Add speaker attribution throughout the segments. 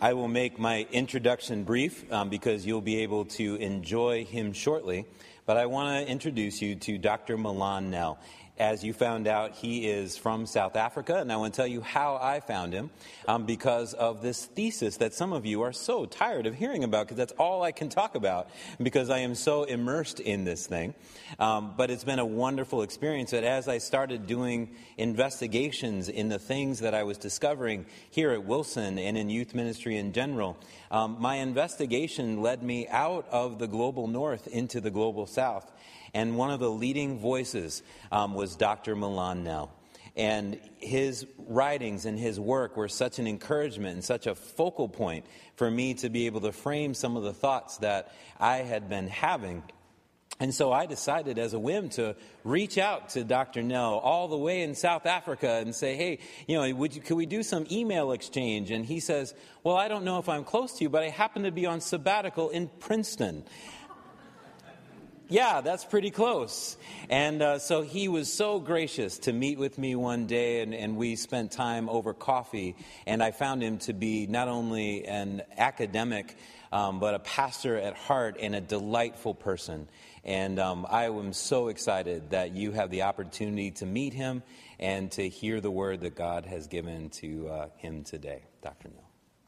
Speaker 1: I will make my introduction brief because you'll be able to enjoy him shortly. But I want to introduce you to Dr. Milan Nel. As you found out, he is from South Africa, and I want to tell you how I found him because of this thesis that some of you are so tired of hearing about, because that's all I can talk about because I am so immersed in this thing. But it's been a wonderful experience that as I started doing investigations in the things that I was discovering here at Wilson and in youth ministry in general, my investigation led me out of the global north into the global south. And one of the leading voices was Dr. Milan Nel. And his writings and his work were such an encouragement and such a focal point for me to be able to frame some of the thoughts that I had been having. And so I decided as a whim to reach out to Dr. Nel all the way in South Africa and say, hey, could we do some email exchange? And he says, well, I don't know if I'm close to you, but I happen to be on sabbatical in Princeton. Yeah, that's pretty close. And so he was so gracious to meet with me one day, and we spent time over coffee. And I found him to be not only an academic, but a pastor at heart and a delightful person. And I am so excited that you have the opportunity to meet him and to hear the word that God has given to him today. Dr. Nel.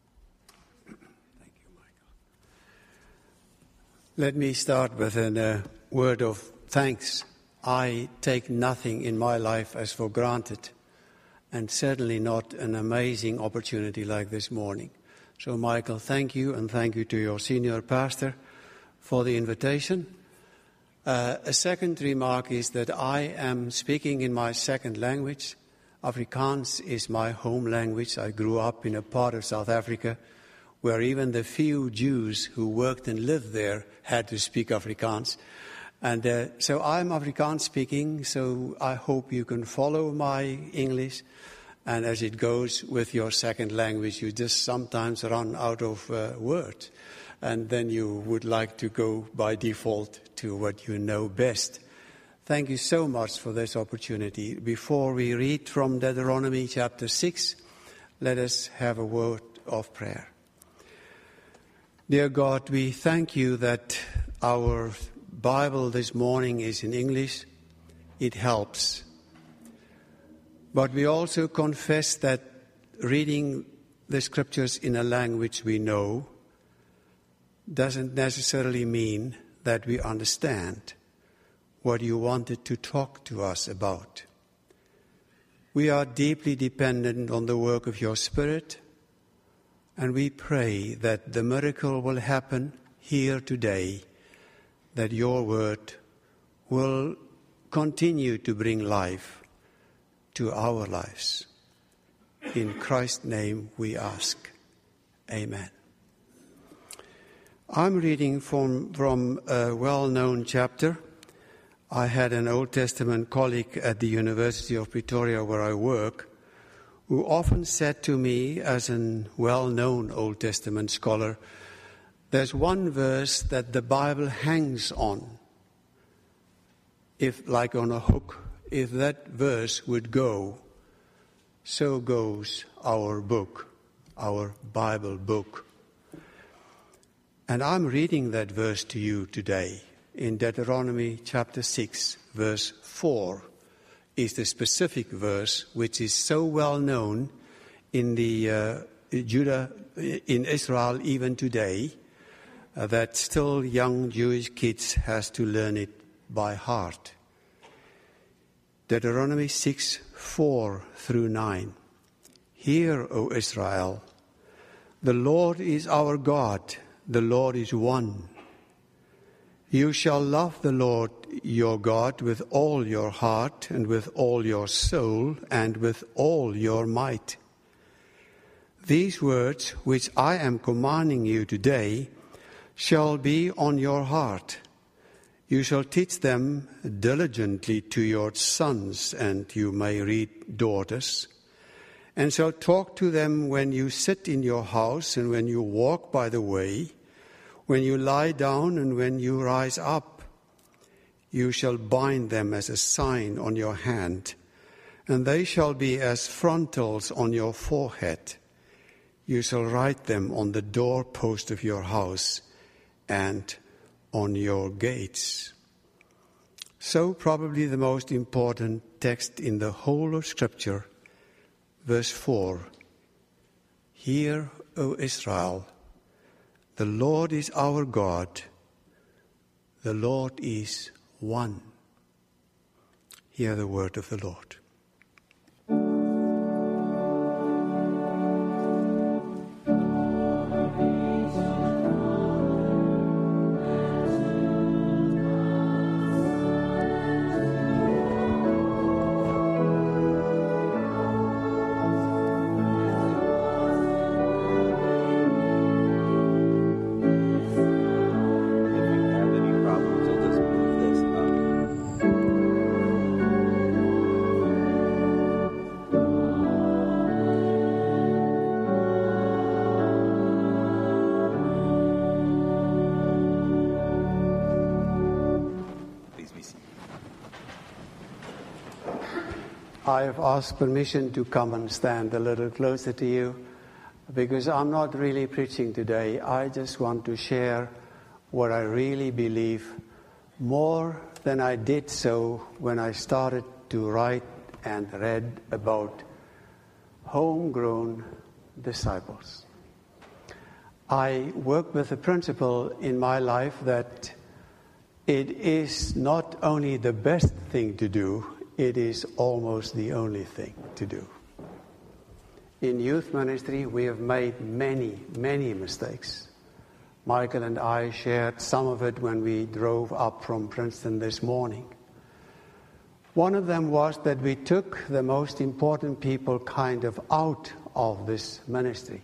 Speaker 2: Let me start with a word of thanks. I take nothing in my life as for granted, and certainly not an amazing opportunity like this morning. So, Michael, thank you, and thank you to your senior pastor for the invitation. A second remark is that I am speaking in my second language. Afrikaans is my home language. I grew up in a part of South Africa where even the few Jews who worked and lived there had to speak Afrikaans. And so I'm Afrikaans speaking, so I hope you can follow my English. And as it goes with your second language, you just sometimes run out of words. And then you would like to go by default to what you know best. Thank you so much for this opportunity. Before we read from Deuteronomy chapter 6, let us have a word of prayer. Dear God, we thank you that our Bible this morning is in English. It helps. But we also confess that reading the scriptures in a language we know doesn't necessarily mean that we understand what you wanted to talk to us about. We are deeply dependent on the work of your Spirit, and we pray that the miracle will happen here today, that your word will continue to bring life to our lives. In Christ's name we ask. Amen. I'm reading from a well-known chapter. I had an Old Testament colleague at the University of Pretoria where I work, who often said to me, as a well-known Old Testament scholar, there's one verse that the Bible hangs on, if like on a hook. If that verse would go, so goes our book, our Bible book. And I'm reading that verse to you today. In Deuteronomy chapter 6, verse 4, is the specific verse which is so well known in in Israel even today, that still young Jewish kids has to learn it by heart. Deuteronomy 6, 4 through 9. Hear, O Israel, the Lord is our God, the Lord is one. You shall love the Lord your God with all your heart and with all your soul and with all your might. These words which I am commanding you today shall be on your heart. You shall teach them diligently to your sons, and you may read daughters, and shall talk to them when you sit in your house and when you walk by the way, when you lie down and when you rise up. You shall bind them as a sign on your hand, and they shall be as frontals on your forehead. You shall write them on the doorpost of your house and on your gates. So probably the most important text in the whole of Scripture, verse 4. Hear, O Israel, the Lord is our God, the Lord is one. Hear the word of the Lord. I have asked permission to come and stand a little closer to you because I'm not really preaching today. I just want to share what I really believe more than I did so when I started to write and read about homegrown disciples. I work with the principle in my life that it is not only the best thing to do, it is almost the only thing to do. In youth ministry, we have made many, many mistakes. Michael and I shared some of it when we drove up from Princeton this morning. One of them was that we took the most important people kind of out of this ministry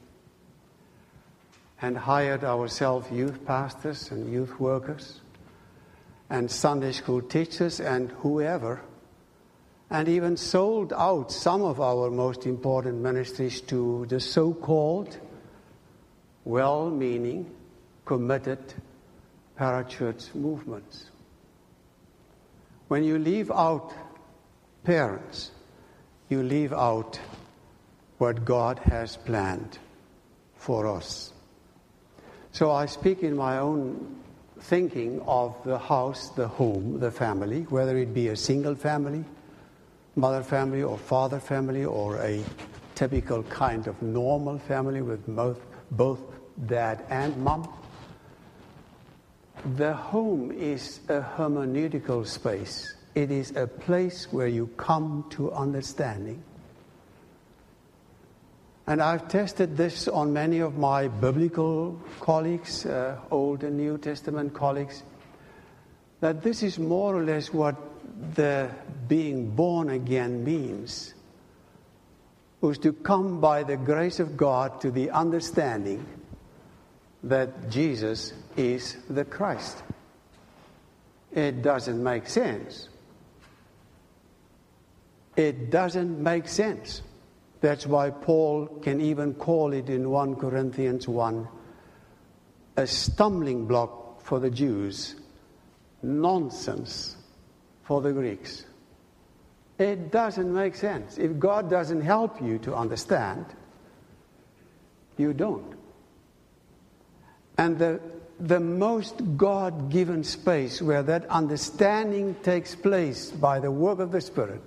Speaker 2: and hired ourselves youth pastors and youth workers and Sunday school teachers and whoever, and even sold out some of our most important ministries to the so-called well-meaning, committed parachurch movements. When you leave out parents, you leave out what God has planned for us. So I speak in my own thinking of the house, the home, the family, whether it be a single family, mother family or father family, or a typical kind of normal family with both dad and mom. The home is a hermeneutical space. It is a place where you come to understanding. And I've tested this on many of my biblical colleagues, Old and New Testament colleagues, that this is more or less what the being born again means, was to come by the grace of God to the understanding that Jesus is the Christ. It doesn't make sense. It doesn't make sense. That's why Paul can even call it in 1 Corinthians 1 a stumbling block for the Jews, nonsense for the Greeks. It doesn't make sense. If God doesn't help you to understand, you don't. And the most God-given space where that understanding takes place by the work of the Spirit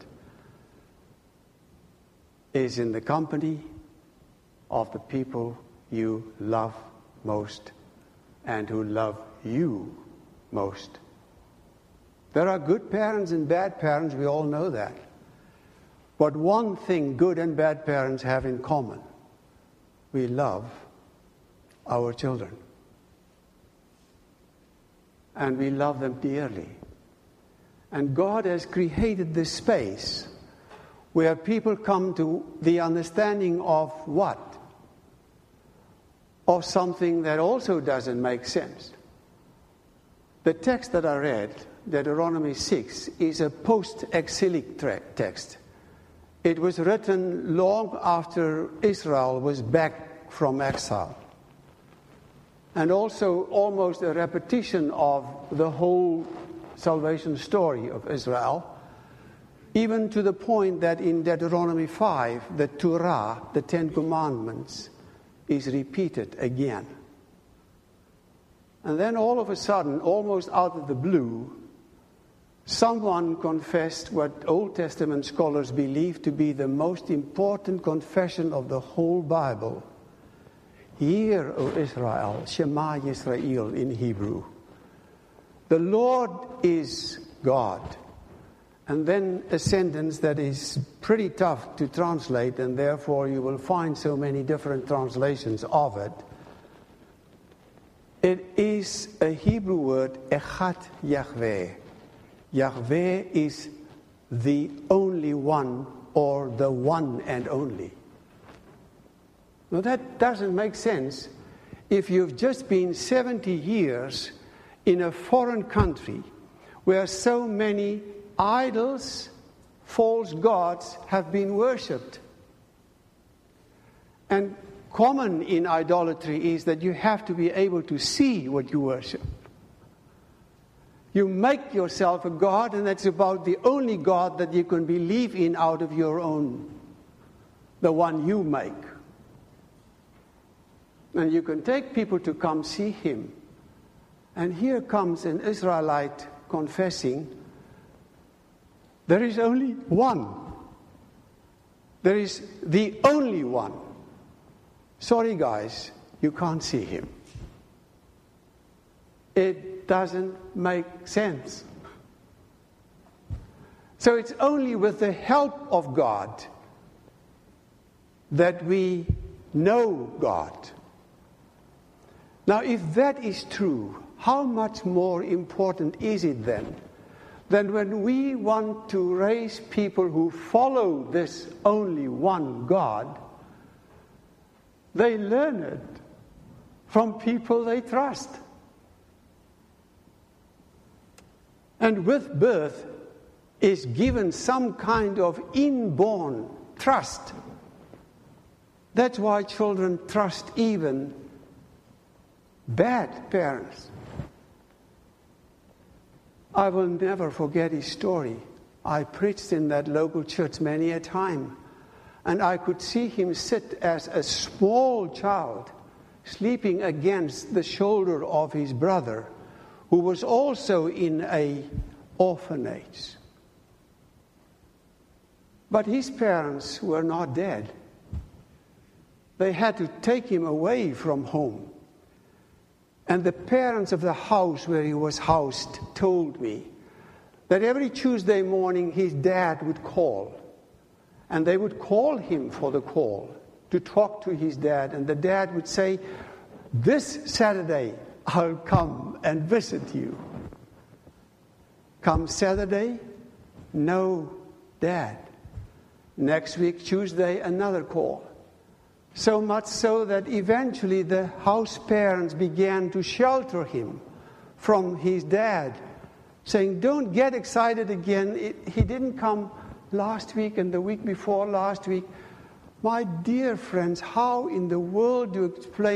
Speaker 2: is in the company of the people you love most and who love you most. There are good parents and bad parents, we all know that. But one thing good and bad parents have in common: we love our children. And we love them dearly. And God has created this space where people come to the understanding of what? Of something that also doesn't make sense. The text that I read, Deuteronomy 6, is a post-exilic text. It was written long after Israel was back from exile. And also almost a repetition of the whole salvation story of Israel, even to the point that in Deuteronomy 5, the Torah, the Ten Commandments, is repeated again. And then all of a sudden, almost out of the blue, someone confessed what Old Testament scholars believe to be the most important confession of the whole Bible. Hear, O Israel, Shema Yisrael in Hebrew. The Lord is God. And then a sentence that is pretty tough to translate, and therefore you will find so many different translations of it. It is a Hebrew word, Echad Yahweh. Yahweh is the only one, or the one and only. Now that doesn't make sense if you've just been 70 years in a foreign country where so many idols, false gods have been worshipped. And common in idolatry is that you have to be able to see what you worship. You make yourself a god, and that's about the only God that you can believe in out of your own, the one you make. And you can take people to come see him. And here comes an Israelite confessing, there is only one. There is the only one. Sorry guys, you can't see him. It doesn't make sense. So it's only with the help of God that we know God. Now, if that is true, how much more important is it then than when we want to raise people who follow this only one God, they learn it from people they trust. And with birth is given some kind of inborn trust. That's why children trust even bad parents. I will never forget his story. I preached in that local church many a time, and I could see him sit as a small child, sleeping against the shoulder of his brother, who was also in an orphanage. But his parents were not dead. They had to take him away from home. And the parents of the house where he was housed told me that every Tuesday morning his dad would call. And they would call him for the call to talk to his dad. And the dad would say, this Saturday I'll come and visit you. Come Saturday, no dad. Next week, Tuesday, another call. So much so that eventually the house parents began to shelter him from his dad, saying, don't get excited again. He didn't come last week and the week before last week. My dear friends, how in the world do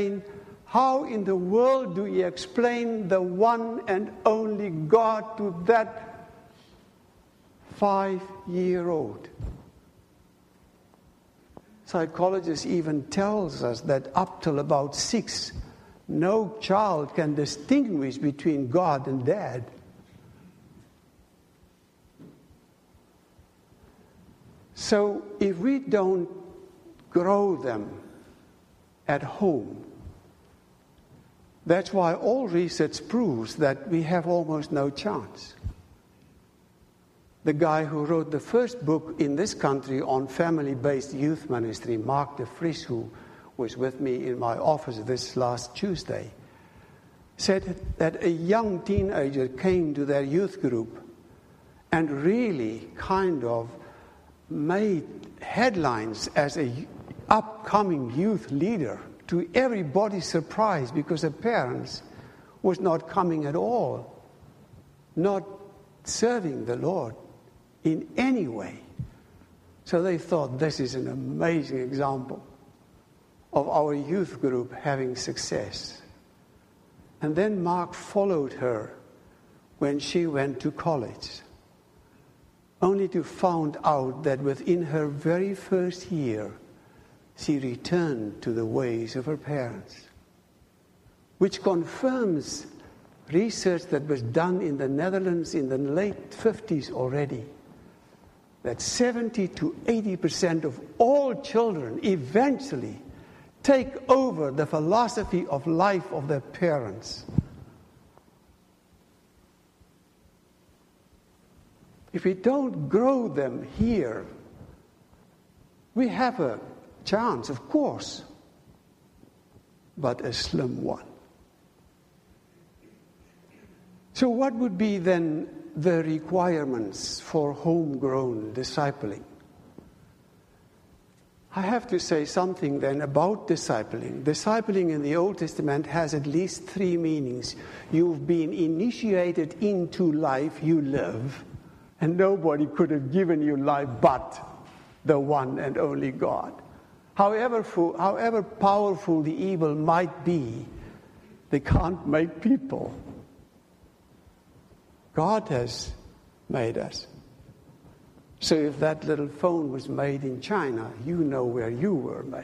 Speaker 2: you explain the one and only God to that 5-year-old? Psychologists even tells us that up till about 6, no child can distinguish between God and dad. So if we don't grow them at home, that's why all research proves that we have almost no chance. The guy who wrote the first book in this country on family-based youth ministry, Mark de Vries, who was with me in my office this last Tuesday, said that a young teenager came to their youth group and really kind of made headlines as an upcoming youth leader, to everybody's surprise, because the parents was not coming at all, not serving the Lord in any way. So they thought, this is an amazing example of our youth group having success. And then Mark followed her when she went to college, only to find out that within her very first year, she returned to the ways of her parents, which confirms research that was done in the Netherlands in the late 50s already, that 70 to 80% of all children eventually take over the philosophy of life of their parents. If we don't grow them here, we have a chance, of course, but a slim one. So what would be then the requirements for homegrown discipling? I have to say something then about discipling. Discipling in the Old Testament has at least three meanings. You've been initiated into life you live, and nobody could have given you life but the one and only God. However powerful the evil might be, they can't make people. God has made us. So if that little phone was made in China, you know where you were made.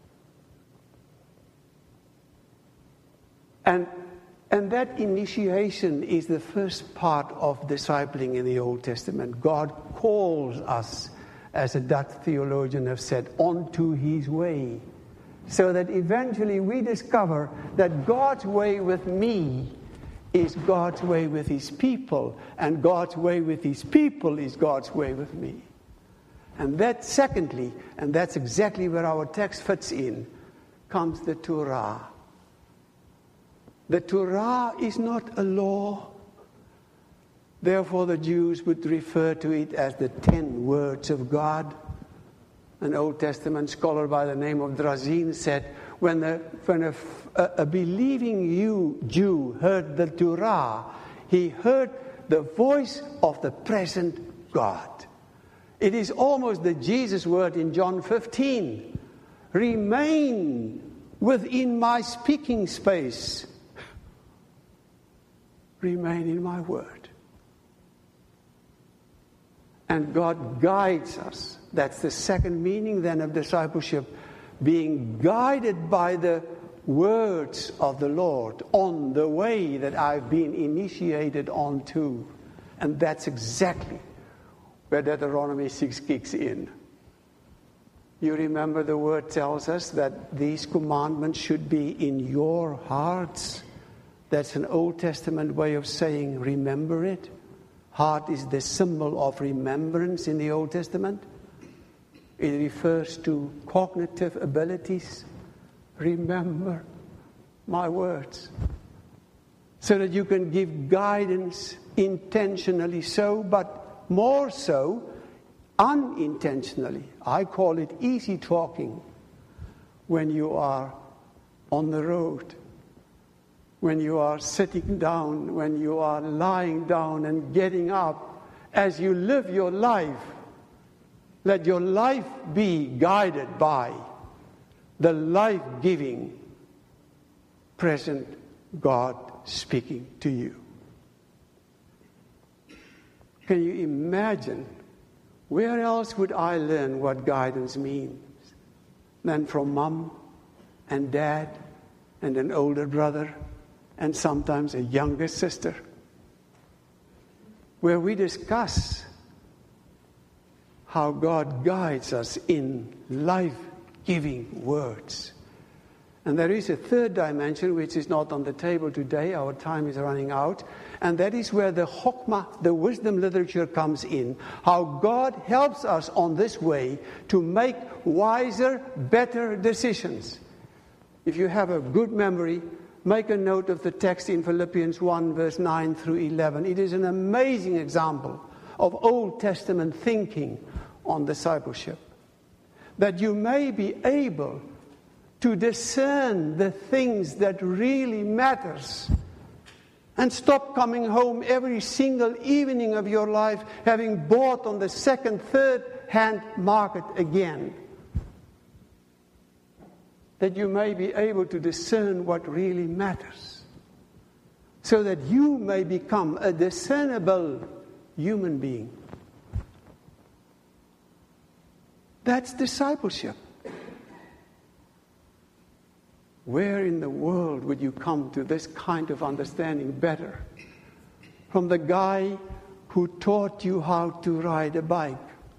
Speaker 2: And that initiation is the first part of discipling in the Old Testament. God calls us, as a Dutch theologian has said, onto his way. So that eventually we discover that God's way with me is God's way with his people, and God's way with his people is God's way with me. And that secondly, and that's exactly where our text fits in, comes the Torah. The Torah is not a law. Therefore the Jews would refer to it as the 10 words of God. An Old Testament scholar by the name of Drazin said, when a believing Jew heard the Torah, he heard the voice of the present God. It is almost the Jesus word in John 15. Remain within my speaking space. Remain in my word. And God guides us. That's the second meaning then of discipleship. Being guided by the words of the Lord on the way that I've been initiated onto. And that's exactly where Deuteronomy 6 kicks in. You remember the word tells us that these commandments should be in your hearts. That's an Old Testament way of saying remember it. Heart is the symbol of remembrance in the Old Testament. It refers to cognitive abilities. Remember my words. So that you can give guidance intentionally so, but more so unintentionally. I call it easy talking when you are on the road, when you are sitting down, when you are lying down and getting up. As you live your life, let your life be guided by the life-giving, present God speaking to you. Can you imagine where else would I learn what guidance means than from mom and dad and an older brother and sometimes a younger sister, where we discuss how God guides us in life-giving words. And there is a third dimension which is not on the table today. Our time is running out. And that is where the Chokhmah, the wisdom literature, comes in. How God helps us on this way to make wiser, better decisions. If you have a good memory, make a note of the text in Philippians 1, verse 9 through 11. It is an amazing example of Old Testament thinking on discipleship. That you may be able to discern the things that really matters. And stop coming home every single evening of your life having bought on the second, third-hand market again. That you may be able to discern what really matters. So that you may become a discernible human being. That's discipleship. Where in the world would you come to this kind of understanding better? From the guy who taught you how to ride a bike.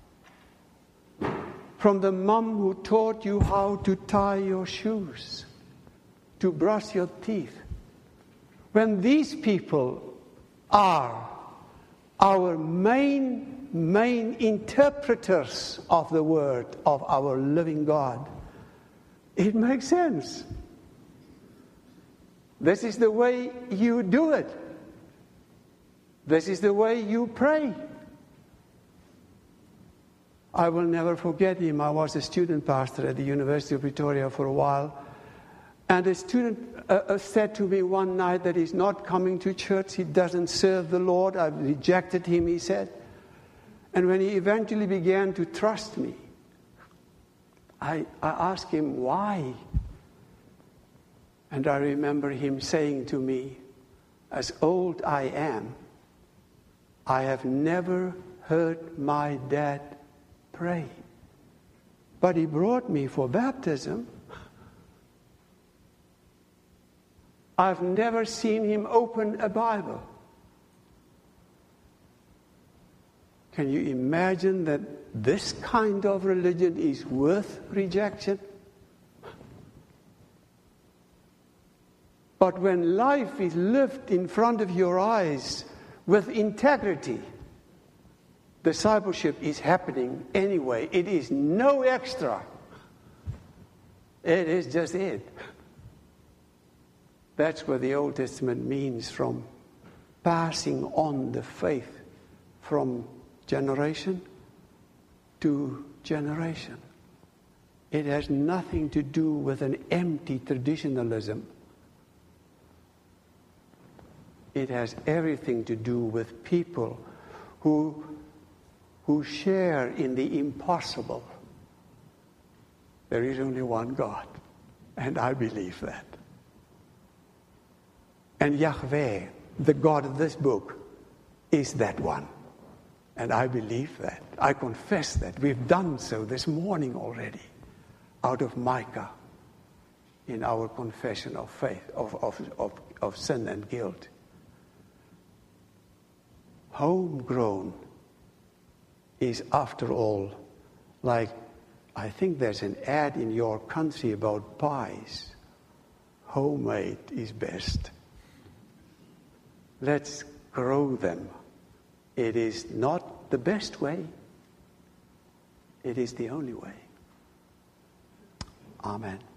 Speaker 2: From the mom who taught you how to tie your shoes, to brush your teeth. When these people are our main interpreters of the Word of our living God, it makes sense. This is the way you do it. This is the way you pray. I will never forget him. I was a student pastor at the University of Pretoria for a while. And a student said to me one night that he's not coming to church. He doesn't serve the Lord. I've rejected him, he said. And when he eventually began to trust me, I asked him why. And I remember him saying to me, as old I am, I have never heard my dad pray. But he brought me for baptism. I've never seen him open a Bible. Can you imagine that this kind of religion is worth rejection? But when life is lived in front of your eyes with integrity, discipleship is happening anyway. It is no extra. It is just it. That's what the Old Testament means, from passing on the faith from generation to generation. It has nothing to do with an empty traditionalism. It has everything to do with people who share in the impossible. There is only one God, and I believe that. And Yahweh, the God of this book, is that one. And I believe that. I confess that. We've done so this morning already, out of Micah, in our confession of faith, of sin and guilt. Homegrown is, after all, like, I think there's an ad in your country about pies. Homemade is best. Let's grow them. It is not the best way. It is the only way. Amen.